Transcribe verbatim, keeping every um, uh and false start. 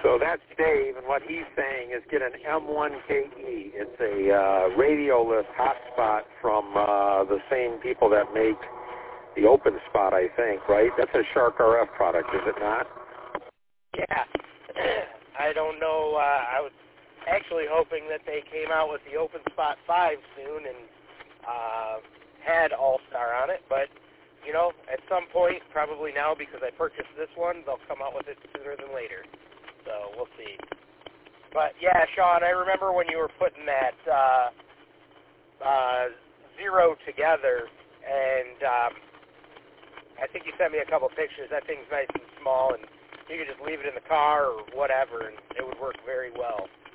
So that's Dave, and what he's saying is get an M one K E. It's a uh, radioless hotspot from uh, the same people that make the Open Spot, I think, right? That's a Shark R F product, is it not? Yeah. I don't know. Uh, I was actually hoping that they came out with the Open Spot five soon and uh, had All-Star on it, but, you know, at some point, probably now because I purchased this one, they'll come out with it sooner than later. So we'll see. But, yeah, Sean, I remember when you were putting that uh, uh, Zero together, and um, I think you sent me a couple pictures. That thing's nice and small, and you could just leave it in the car or whatever, and it would work very well.